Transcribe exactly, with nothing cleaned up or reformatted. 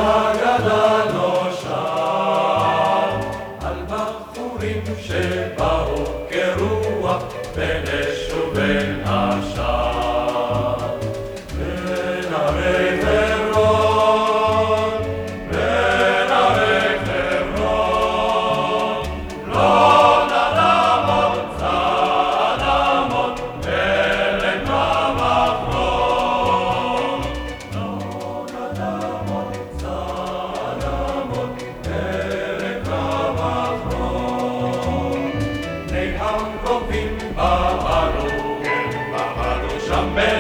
אגדה נושן על בחורים שבאו כרוח בין אש ובין עשן. בין ערי חברון, בין ערי חברון, לא נעמוד צעדמות מלך המחרון. לא נעמוד צעדמות מלך המחרון. בני הקרובים בערו, כן בערו שם